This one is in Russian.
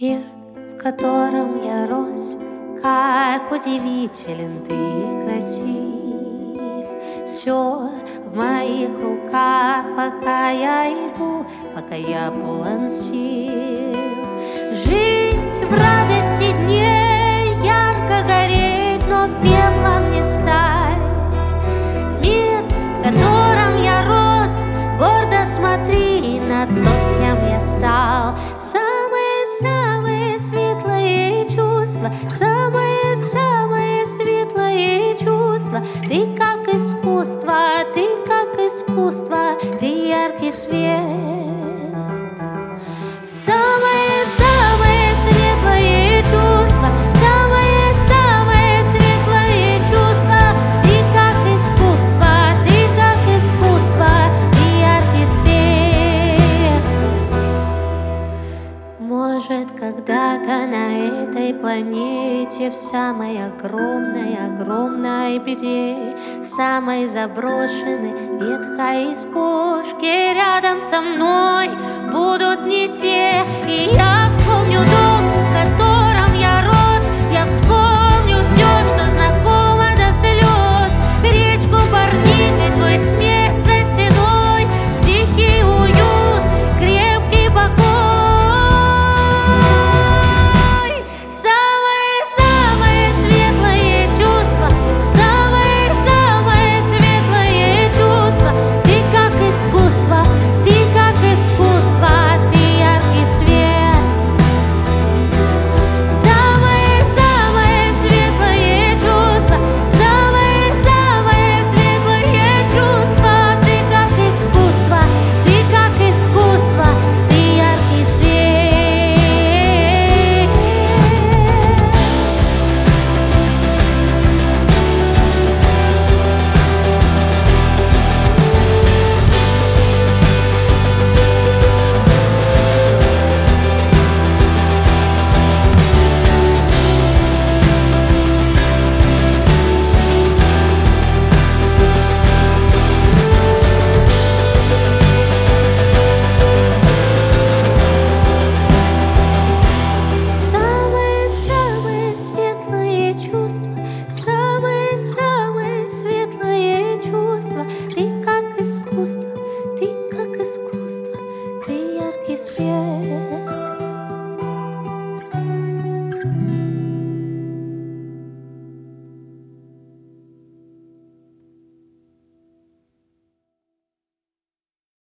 Мир, в котором я рос, как удивителен ты и красив. Все в моих руках, пока я иду, пока я полон сил. Жить в радости дней, ярко гореть, но пеплом не стать. Мир, в котором я рос, гордо смотри на то, кем я стал. Самые светлые чувства, самые светлые чувства. Ты как искусство, ты как искусство, ты яркий свет. Самые светлые чувства, самые светлые чувства. Ты как искусство, ты яркий свет. Может, когда-то на этой планете, в самой огромной беде, в самой заброшенной ветхой избушке рядом со мной будут